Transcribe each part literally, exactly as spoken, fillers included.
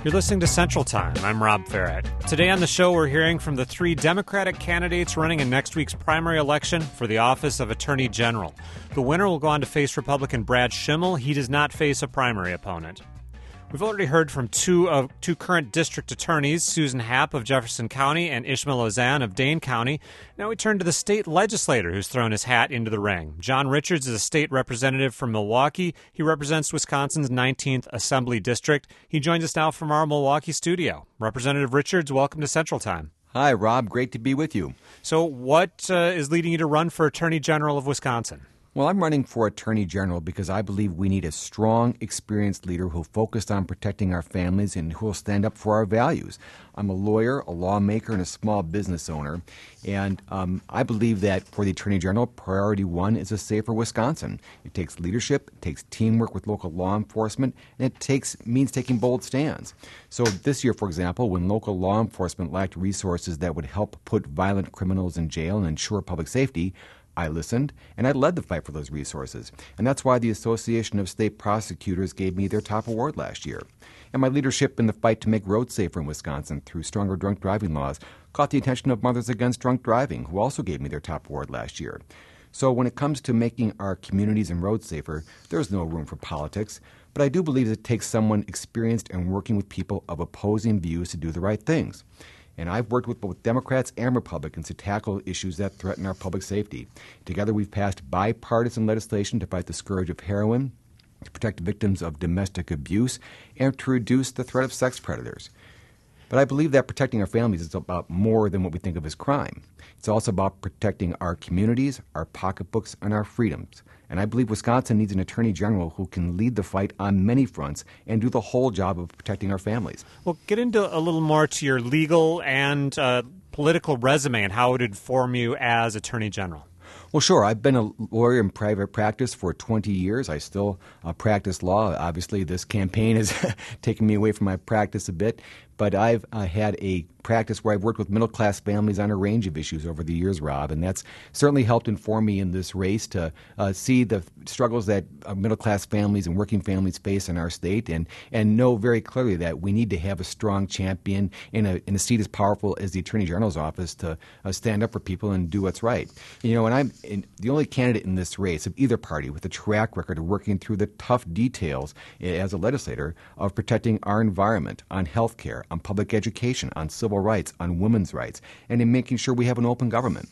You're listening to Central Time. I'm Rob Farrett. Today on the show, we're hearing from the three Democratic candidates running in next week's primary election for the office of Attorney General. The winner will go on to face Republican Brad Schimmel. He does not face a primary opponent. We've already heard from two of two current district attorneys, Susan Happ of Jefferson County and Ishmael Ozan of Dane County. Now we turn to the state legislator who's thrown his hat into the ring. John Richards is a state representative from Milwaukee. He represents Wisconsin's nineteenth Assembly District. He joins us now from our Milwaukee studio. Representative Richards, welcome to Central Time. Hi, Rob. Great to be with you. So what uh, is leading you to run for Attorney General of Wisconsin? Well, I'm running for Attorney General because I believe we need a strong, experienced leader who focused on protecting our families and who will stand up for our values. I'm a lawyer, a lawmaker, and a small business owner, and um, I believe that for the Attorney General, priority one is a safer Wisconsin. It takes leadership, it takes teamwork with local law enforcement, and it takes means taking bold stands. So this year, for example, when local law enforcement lacked resources that would help put violent criminals in jail and ensure public safety, I listened, and I led the fight for those resources. And that's why the Association of State Prosecutors gave me their top award last year. And my leadership in the fight to make roads safer in Wisconsin through stronger drunk driving laws caught the attention of Mothers Against Drunk Driving, who also gave me their top award last year. So when it comes to making our communities and roads safer, there's no room for politics. But I do believe it takes someone experienced and working with people of opposing views to do the right things. And I've worked with both Democrats and Republicans to tackle issues that threaten our public safety. Together, we've passed bipartisan legislation to fight the scourge of heroin, to protect victims of domestic abuse, and to reduce the threat of sex predators. But I believe that protecting our families is about more than what we think of as crime. It's also about protecting our communities, our pocketbooks, and our freedoms. And I believe Wisconsin needs an attorney general who can lead the fight on many fronts and do the whole job of protecting our families. Well, get into a little more to your legal and uh, political resume and how it would inform you as attorney general. Well, sure. I've been a lawyer in private practice for twenty years. I still uh, practice law. Obviously, this campaign has taken me away from my practice a bit. But I've uh, had a practice where I've worked with middle-class families on a range of issues over the years, Rob, and that's certainly helped inform me in this race to uh, see the struggles that uh, middle-class families and working families face in our state and, and know very clearly that we need to have a strong champion in a, in a seat as powerful as the Attorney General's office to uh, stand up for people and do what's right. You know, and I'm in, the only candidate in this race of either party with a track record of working through the tough details as a legislator of protecting our environment, on health care, on public education, on civil rights, on women's rights, and in making sure we have an open government.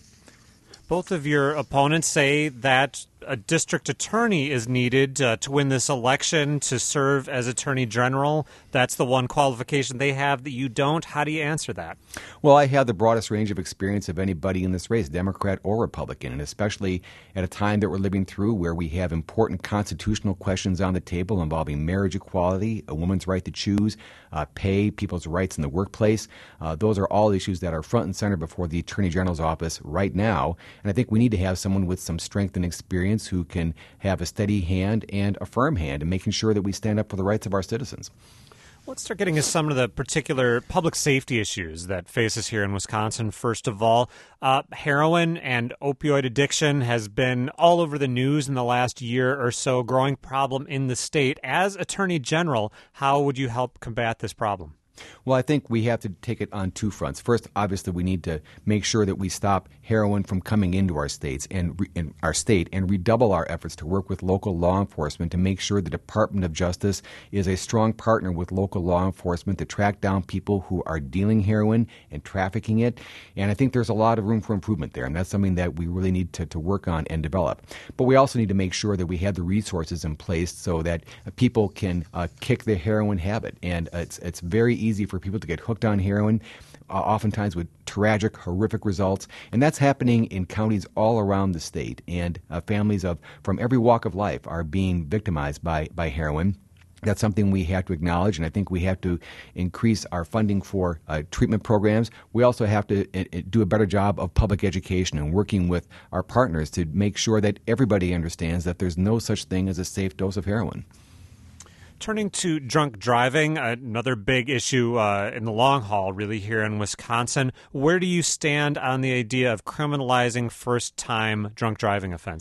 Both of your opponents say that a district attorney is needed uh, to win this election to serve as attorney general. That's the one qualification they have that you don't. How do you answer that? Well, I have the broadest range of experience of anybody in this race, Democrat or Republican, and especially at a time that we're living through where we have important constitutional questions on the table involving marriage equality, a woman's right to choose, uh, pay, people's rights in the workplace. Uh, those are all issues that are front and center before the Attorney General's office right now. And I think we need to have someone with some strength and experience who can have a steady hand and a firm hand in making sure that we stand up for the rights of our citizens. Let's start getting into some of the particular public safety issues that face us here in Wisconsin. First of all, uh, heroin and opioid addiction has been all over the news in the last year or so, growing problem in the state. As Attorney General, how would you help combat this problem? Well, I think we have to take it on two fronts. First, obviously, we need to make sure that we stop heroin from coming into our states and re- in our state and redouble our efforts to work with local law enforcement to make sure the Department of Justice is a strong partner with local law enforcement to track down people who are dealing heroin and trafficking it. And I think there's a lot of room for improvement there, and that's something that we really need to, to work on and develop. But we also need to make sure that we have the resources in place so that people can uh, kick their heroin habit. And it's, it's very easy easy for people to get hooked on heroin, uh, oftentimes with tragic, horrific results. And that's happening in counties all around the state. And uh, families of from every walk of life are being victimized by, by heroin. That's something we have to acknowledge, and I think we have to increase our funding for uh, treatment programs. We also have to uh, do a better job of public education and working with our partners to make sure that everybody understands that there's no such thing as a safe dose of heroin. Turning to drunk driving, another big issue uh, in the long haul, really, here in Wisconsin. Where do you stand on the idea of criminalizing first-time drunk driving offenses?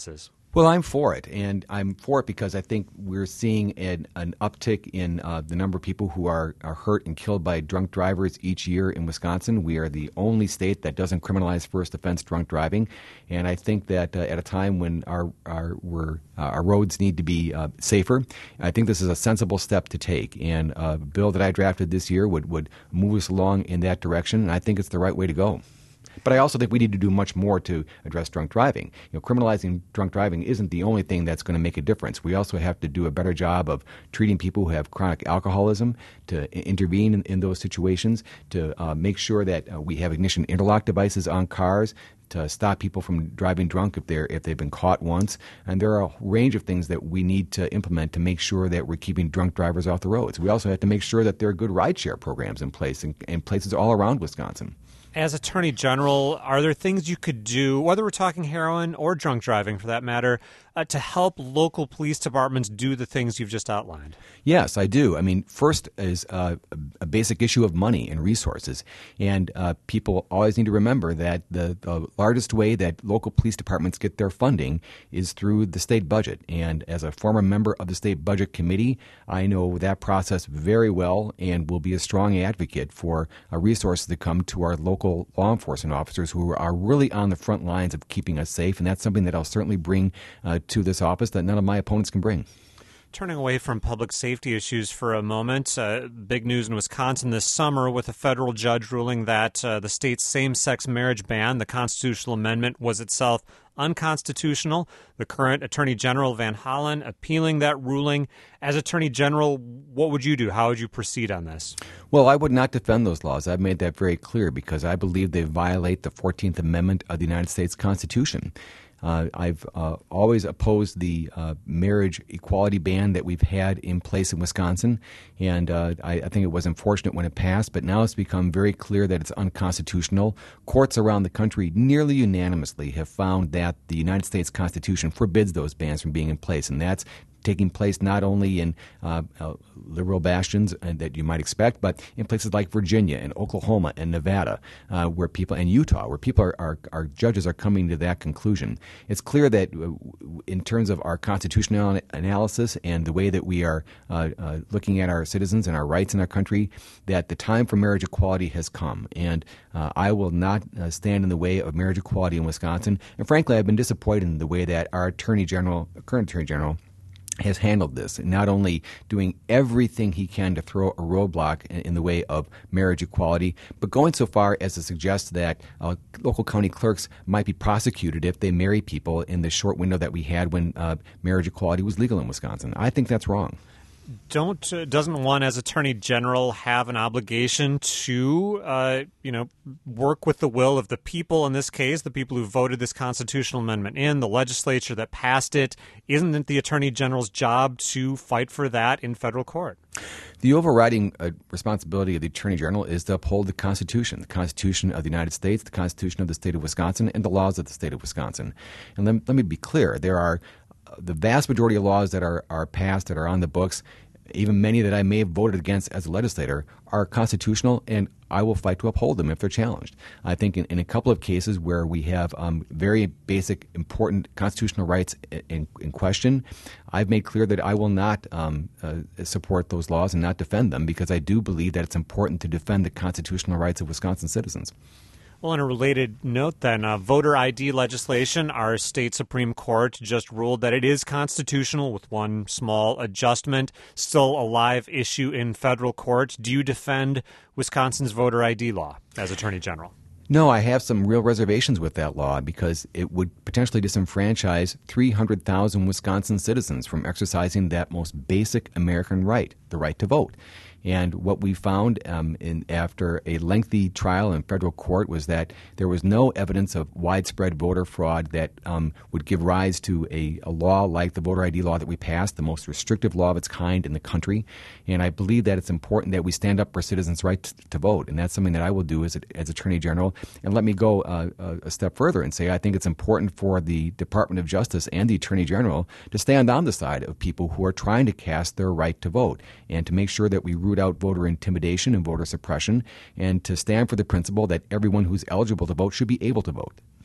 Well, I'm for it, and I'm for it because I think we're seeing an, an uptick in uh, the number of people who are, are hurt and killed by drunk drivers each year in Wisconsin. We are the only state that doesn't criminalize first offense drunk driving, and I think that uh, at a time when our our, we're, uh, our roads need to be uh, safer, I think this is a sensible step to take, and a bill that I drafted this year would, would move us along in that direction, and I think it's the right way to go. But I also think we need to do much more to address drunk driving. You know, criminalizing drunk driving isn't the only thing that's going to make a difference. We also have to do a better job of treating people who have chronic alcoholism, to intervene in, in those situations, to uh, make sure that uh, we have ignition interlock devices on cars, to stop people from driving drunk if they're if they've been caught once. And there are a range of things that we need to implement to make sure that we're keeping drunk drivers off the roads. We also have to make sure that there are good rideshare programs in place in, in places all around Wisconsin. As Attorney General, are there things you could do, whether we're talking heroin or drunk driving for that matter, uh, to help local police departments do the things you've just outlined? Yes, I do. I mean, first is uh, a basic issue of money and resources. And uh, people always need to remember that the, the largest way that local police departments get their funding is through the state budget. And as a former member of the State Budget Committee, I know that process very well and will be a strong advocate for uh, resources that come to our local law enforcement officers who are really on the front lines of keeping us safe. And that's something that I'll certainly bring uh, to this office that none of my opponents can bring. Turning away from public safety issues for a moment, uh, big news in Wisconsin this summer with a federal judge ruling that uh, the state's same-sex marriage ban, the constitutional amendment, was itself unconstitutional. The current Attorney General Van Hollen appealing that ruling. As Attorney General, what would you do? How would you proceed on this? Well, I would not defend those laws. I've made that very clear because I believe they violate the fourteenth Amendment of the United States Constitution. Uh, I've uh, always opposed the uh, marriage equality ban that we've had in place in Wisconsin, and uh, I, I think it was unfortunate when it passed, but now it's become very clear that it's unconstitutional. Courts around the country nearly unanimously have found that the United States Constitution forbids those bans from being in place, and that's taking place not only in uh, uh, liberal bastions uh, that you might expect, but in places like Virginia and Oklahoma and Nevada, uh, where people and Utah, where people are, are, our judges are coming to that conclusion. It's clear that uh, in terms of our constitutional analysis and the way that we are uh, uh, looking at our citizens and our rights in our country, that the time for marriage equality has come. And uh, I will not uh, stand in the way of marriage equality in Wisconsin. And frankly, I've been disappointed in the way that our Attorney General, current Attorney General, has handled this, not only doing everything he can to throw a roadblock in, in the way of marriage equality, but going so far as to suggest that uh, local county clerks might be prosecuted if they marry people in the short window that we had when uh, marriage equality was legal in Wisconsin. I think that's wrong. Don't uh, doesn't one as Attorney General have an obligation to uh, you know work with the will of the people, in this case the people who voted this constitutional amendment in, the legislature that passed it? Isn't it the Attorney General's job to fight for that in federal court? The overriding uh, responsibility of the Attorney General is to uphold the Constitution, the Constitution of the United States, the Constitution of the state of Wisconsin, and the laws of the state of Wisconsin. And let, let me be clear, there are the vast majority of laws that are, are passed, that are on the books, even many that I may have voted against as a legislator, are constitutional, and I will fight to uphold them if they're challenged. I think in, in a couple of cases where we have um, very basic, important constitutional rights in, in question, I've made clear that I will not um, uh, support those laws and not defend them, because I do believe that it's important to defend the constitutional rights of Wisconsin citizens. Well, on a related note then, uh, voter I D legislation, our state Supreme Court just ruled that it is constitutional with one small adjustment, still a live issue in federal court. Do you defend Wisconsin's voter I D law as Attorney General? No, I have some real reservations with that law because it would potentially disenfranchise three hundred thousand Wisconsin citizens from exercising that most basic American right, the right to vote. And what we found um, in, after a lengthy trial in federal court was that there was no evidence of widespread voter fraud that um, would give rise to a, a law like the voter I D law that we passed, the most restrictive law of its kind in the country. And I believe that it's important that we stand up for citizens' right to, to vote. And that's something that I will do as, a, as Attorney General. And let me go uh, a step further and say I think it's important for the Department of Justice and the Attorney General to stand on the side of people who are trying to cast their right to vote, and to make sure that we root out voter intimidation and voter suppression, and to stand for the principle that everyone who's eligible to vote should be able to vote.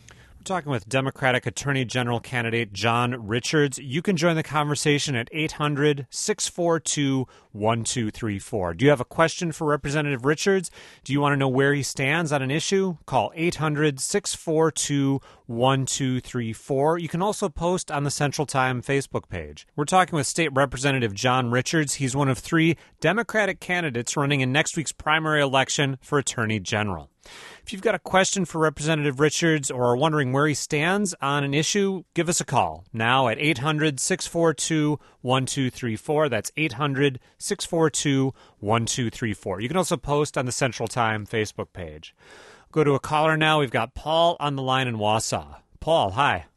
Talking with Democratic Attorney General candidate John Richards. You can join the conversation at eight hundred, six four two, one two three four. Do you have a question for Representative Richards? Do you want to know where he stands on an issue? Call eight hundred, six four two, one two three four. You can also post on the Central Time Facebook page. We're talking with State Representative John Richards. He's one of three Democratic candidates running in next week's primary election for Attorney General. If you've got a question for Representative Richards or are wondering where he stands on an issue, give us a call now at eight hundred, six four two, one two three four. That's eight hundred, six four two, one two three four. You can also post on the Central Time Facebook page. Go to a caller now. We've got Paul on the line in Wausau. Paul, hi.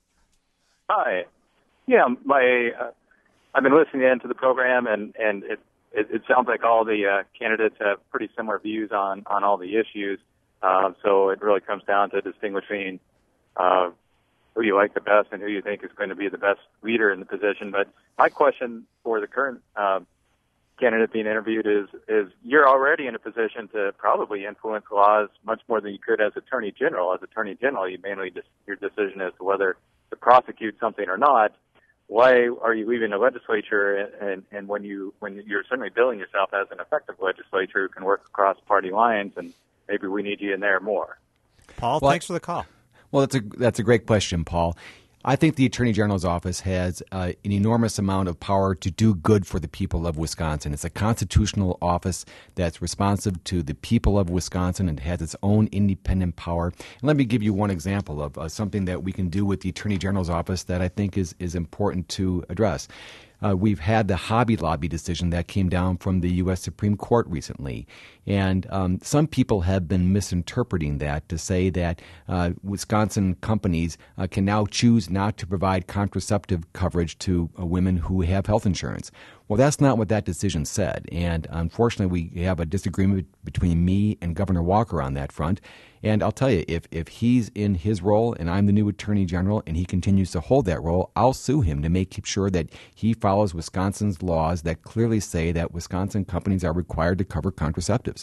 Hi. Yeah, my uh, I've been listening in to the program, and, and it, it, it sounds like all the uh, candidates have pretty similar views on, on all the issues. Uh, so it really comes down to distinguishing uh, who you like the best and who you think is going to be the best leader in the position. But my question for the current uh, candidate being interviewed is, is you're already in a position to probably influence laws much more than you could as Attorney General. As Attorney General, you mainly just your decision as to whether to prosecute something or not. Why are you leaving the legislature? And, and, and when you when you're certainly billing yourself as an effective legislature who can work across party lines, and maybe we need you in there more. Paul, well, thanks for the call. Well, that's a that's a great question, Paul. I think the Attorney General's office has uh, an enormous amount of power to do good for the people of Wisconsin. It's a constitutional office that's responsive to the people of Wisconsin and has its own independent power. And let me give you one example of uh, something that we can do with the Attorney General's office that I think is, is important to address. Uh, we've had the Hobby Lobby decision that came down from the U S Supreme Court recently. And um, some people have been misinterpreting that to say that uh, Wisconsin companies uh, can now choose not to provide contraceptive coverage to uh, women who have health insurance. Well, that's not what that decision said. And unfortunately, we have a disagreement between me and Governor Walker on that front. And I'll tell you, if, if he's in his role and I'm the new Attorney General and he continues to hold that role, I'll sue him to make sure that he follows Wisconsin's laws that clearly say that Wisconsin companies are required to cover contraceptives.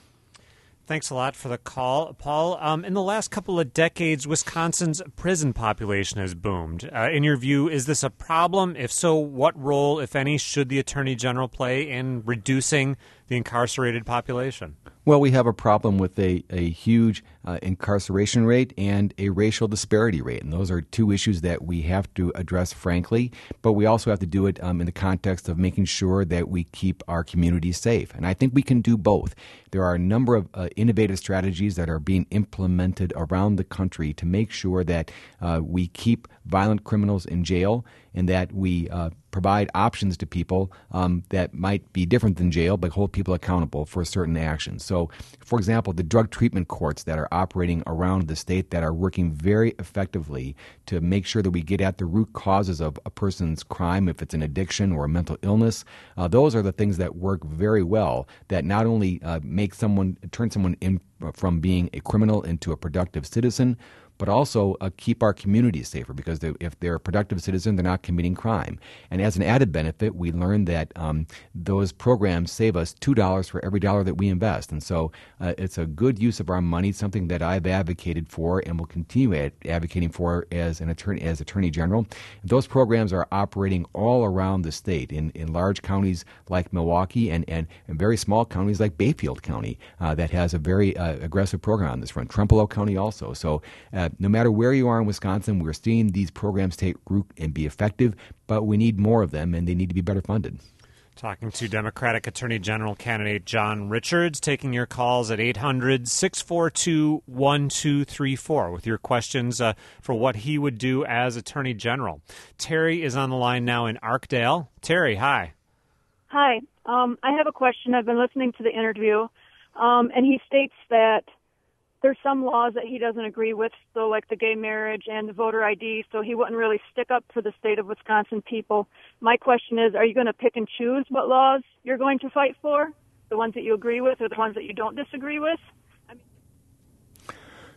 Thanks a lot for the call, Paul. Um, in the last couple of decades, Wisconsin's prison population has boomed. Uh, in your view, is this a problem? If so, what role, if any, should the Attorney General play in reducing the incarcerated population? Well, we have a problem with a, a huge uh, incarceration rate and a racial disparity rate. And those are two issues that we have to address frankly, but we also have to do it um, in the context of making sure that we keep our communities safe. And I think we can do both. There are a number of uh, innovative strategies that are being implemented around the country to make sure that uh, we keep violent criminals in jail and that we uh, provide options to people um, that might be different than jail, but hold people accountable for certain actions. So, for example, the drug treatment courts that are operating around the state that are working very effectively to make sure that we get at the root causes of a person's crime, if it's an addiction or a mental illness, uh, those are the things that work very well, that not only uh, make someone, turn someone in from being a criminal into a productive citizen, but also uh, keep our communities safer, because they, if they're a productive citizen, they're not committing crime. And as an added benefit, we learned that um, those programs save us two dollars for every dollar that we invest. And so uh, it's a good use of our money, something that I've advocated for and will continue ad- advocating for as an attorney, as Attorney General. Those programs are operating all around the state in, in large counties like Milwaukee and, and, and very small counties like Bayfield County uh, that has a very uh, aggressive program on this front. Trempealeau County also. So uh, no matter where you are in Wisconsin, we're seeing these programs take root and be effective, but we need more of them, and they need to be better funded. Talking to Democratic Attorney General candidate John Richards, taking your calls at eight hundred, six four two, one two three four with your questions uh, for what he would do as Attorney General. Terry is on the line now in Arkdale. Terry, hi. Hi. Um, I have a question. I've been listening to the interview, um, and he states that there's some laws that he doesn't agree with, so like the gay marriage and the voter I D, so he wouldn't really stick up for the state of Wisconsin people. My question is, are you going to pick and choose what laws you're going to fight for? The ones that you agree with or the ones that you don't disagree with? I mean-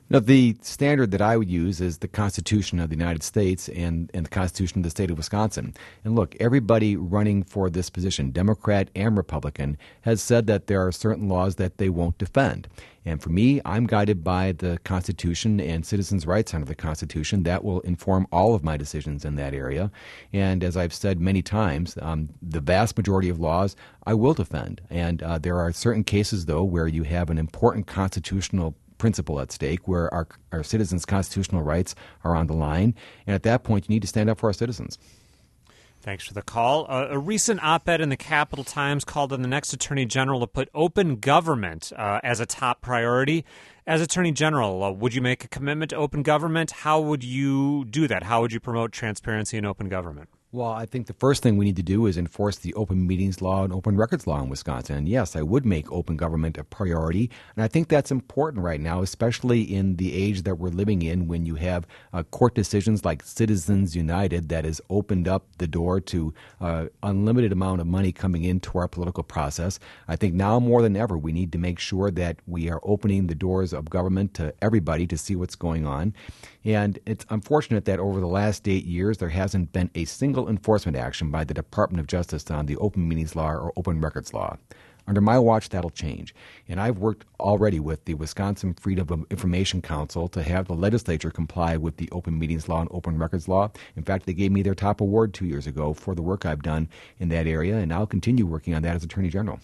Now, the standard that I would use is the Constitution of the United States and, and the Constitution of the state of Wisconsin. And look, everybody running for this position, Democrat and Republican, has said that there are certain laws that they won't defend. And for me, I'm guided by the Constitution and citizens' rights under the Constitution. That will inform all of my decisions in that area. And as I've said many times, um, the vast majority of laws I will defend. And uh, there are certain cases, though, where you have an important constitutional principle at stake, where our, our citizens' constitutional rights are on the line. And at that point, you need to stand up for our citizens. Thanks for the call. Uh, a recent op-ed in the Capital Times called on the next Attorney General to put open government uh, as a top priority. As Attorney General, uh, would you make a commitment to open government? How would you do that? How would you promote transparency in open government? Well, I think the first thing we need to do is enforce the open meetings law and open records law in Wisconsin. And yes, I would make open government a priority. And I think that's important right now, especially in the age that we're living in, when you have uh, court decisions like Citizens United that has opened up the door to uh, unlimited amount of money coming into our political process. I think now more than ever, we need to make sure that we are opening the doors of government to everybody to see what's going on. And it's unfortunate that over the last eight years, there hasn't been a single enforcement action by the Department of Justice on the open meetings law or open records law. Under my watch, that'll change. And I've worked already with the Wisconsin Freedom of Information Council to have the legislature comply with the open meetings law and open records law. In fact, they gave me their top award two years ago for the work I've done in that area, and I'll continue working on that as Attorney General.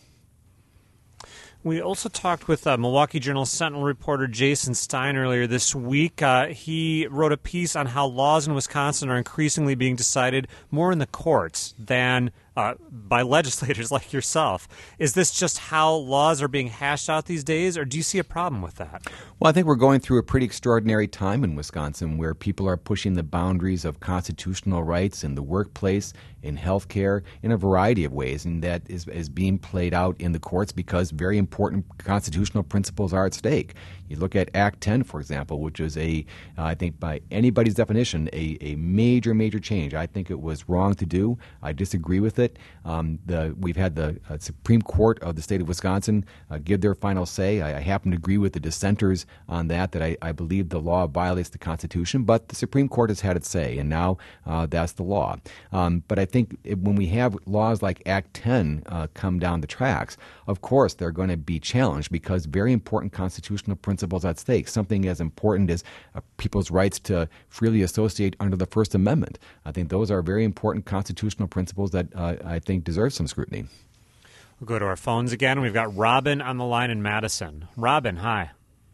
We also talked with uh, Milwaukee Journal Sentinel reporter Jason Stein earlier this week. Uh, he wrote a piece on how laws in Wisconsin are increasingly being decided more in the courts than uh, by legislators like yourself. Is this just how laws are being hashed out these days, or do you see a problem with that? Well, I think we're going through a pretty extraordinary time in Wisconsin where people are pushing the boundaries of constitutional rights in the workplace, in healthcare, in a variety of ways, and that is, is being played out in the courts because very important constitutional principles are at stake. You look at Act ten, for example, which is a, uh, I think by anybody's definition, a, a major, major change. I think it was wrong to do. I disagree with it. Um, the, we've had the uh, Supreme Court of the state of Wisconsin uh, give their final say. I, I happen to agree with the dissenters on that, that I, I believe the law violates the Constitution, but the Supreme Court has had its say, and now uh, that's the law. Um, but I think it, when we have laws like Act ten uh, come down the tracks, of course they're going to be challenged because very important constitutional principles at stake, something as important as uh, people's rights to freely associate under the First Amendment. I think those are very important constitutional principles that uh, I think deserve some scrutiny. We'll go to our phones again. We've got Robin on the line in Madison. Robin, hi.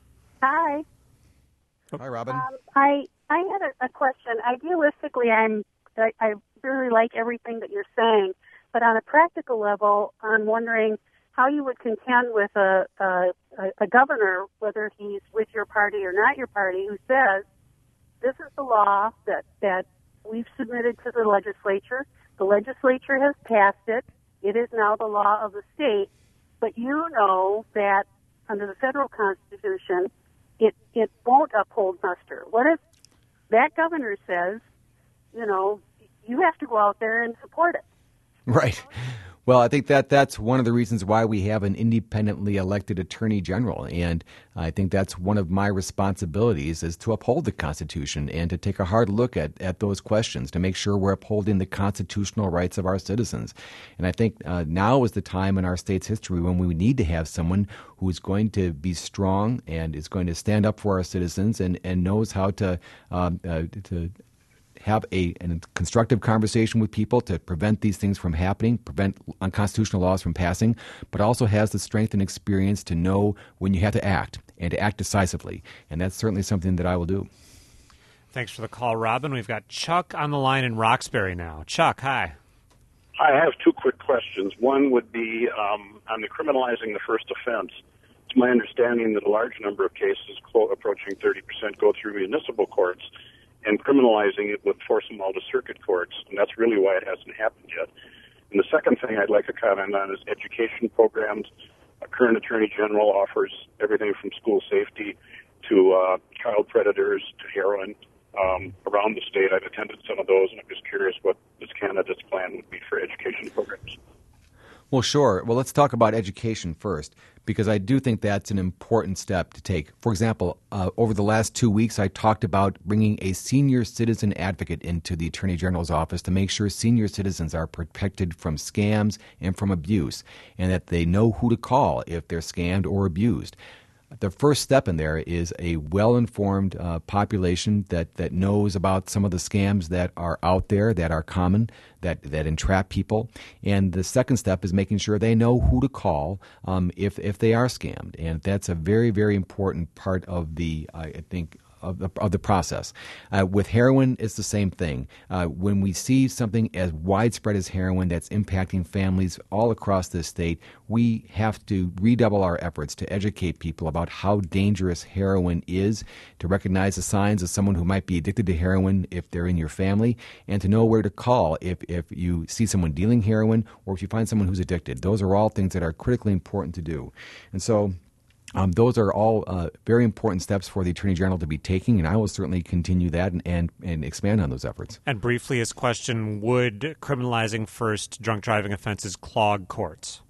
Hi. Hi, Robin. Um, I I had a, a question. Idealistically, I'm I, I really like everything that you're saying, but on a practical level, I'm wondering how you would contend with a, a a governor, whether he's with your party or not your party, who says this is the law that that we've submitted to the legislature. The legislature has passed it. It is now the law of the state. But you know that under the federal Constitution, it, it won't uphold muster. What if that governor says, you know, you have to go out there and support it? Right. Well, I think that that's one of the reasons why we have an independently elected attorney general. And I think that's one of my responsibilities is to uphold the Constitution and to take a hard look at, at those questions to make sure we're upholding the constitutional rights of our citizens. And I think uh, now is the time in our state's history when we need to have someone who is going to be strong and is going to stand up for our citizens and, and knows how to um, uh, to have a, a constructive conversation with people to prevent these things from happening, prevent unconstitutional laws from passing, but also has the strength and experience to know when you have to act and to act decisively. And that's certainly something that I will do. Thanks for the call, Robin. We've got Chuck on the line in Roxbury now. Chuck, hi. I have two quick questions. One would be um, on the criminalizing the first offense. It's my understanding that a large number of cases, approaching thirty percent, go through municipal courts, and criminalizing it would force them all to circuit courts, and that's really why it hasn't happened yet. And the second thing I'd like to comment on is education programs. A current Attorney General offers everything from school safety to uh, child predators to heroin um, around the state. I've attended some of those, and I'm just curious what this candidate's plan would be for education programs. Well, sure. Well, let's talk about education first, because I do think that's an important step to take. For example, uh, over the last two weeks, I talked about bringing a senior citizen advocate into the Attorney General's office to make sure senior citizens are protected from scams and from abuse, and that they know who to call if they're scammed or abused. The first step in there is a well-informed uh, population that, that knows about some of the scams that are out there, that are common, that, that entrap people. And the second step is making sure they know who to call um, if, if they are scammed. And that's a very, very important part of the, I think, Of the, of the process. Uh, with heroin, it's the same thing. Uh, when we see something as widespread as heroin that's impacting families all across this state, we have to redouble our efforts to educate people about how dangerous heroin is, to recognize the signs of someone who might be addicted to heroin if they're in your family, and to know where to call if, if you see someone dealing heroin or if you find someone who's addicted. Those are all things that are critically important to do. And so Um, those are all uh, very important steps for the Attorney General to be taking, and I will certainly continue that and, and, and expand on those efforts. And briefly, his question, would criminalizing first drunk driving offenses clog courts?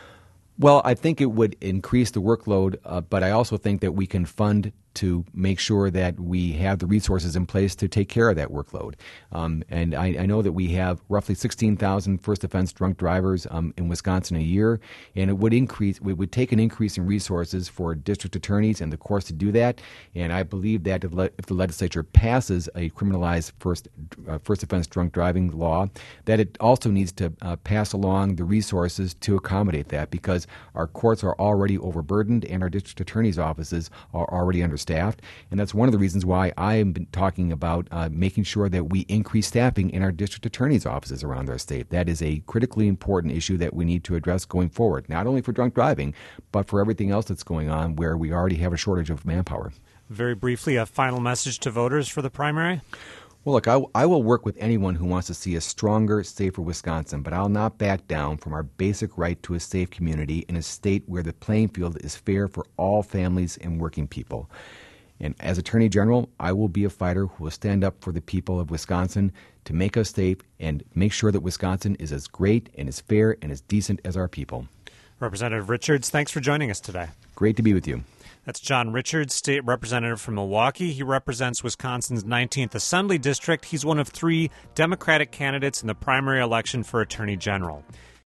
Well, I think it would increase the workload, uh, but I also think that we can fund to make sure that we have the resources in place to take care of that workload. Um, and I, I know that we have roughly sixteen thousand first offense drunk drivers um, in Wisconsin a year, and it would increase. It would take an increase in resources for district attorneys and the courts to do that. And I believe that if, le- if the legislature passes a criminalized first uh, first offense drunk driving law, that it also needs to uh, pass along the resources to accommodate that, because our courts are already overburdened and our district attorneys' offices are already understaffed. And that's one of the reasons why I have been talking about uh, making sure that we increase staffing in our district attorneys' offices around our state. That is a critically important issue that we need to address going forward, not only for drunk driving, but for everything else that's going on where we already have a shortage of manpower. Very briefly, a final message to voters for the primary? Well, look, I, I will work with anyone who wants to see a stronger, safer Wisconsin, but I'll not back down from our basic right to a safe community in a state where the playing field is fair for all families and working people. And as Attorney General, I will be a fighter who will stand up for the people of Wisconsin to make us safe and make sure that Wisconsin is as great and as fair and as decent as our people. Representative Richards, thanks for joining us today. Great to be with you. That's John Richards, state representative from Milwaukee. He represents Wisconsin's nineteenth Assembly District. He's one of three Democratic candidates in the primary election for Attorney General.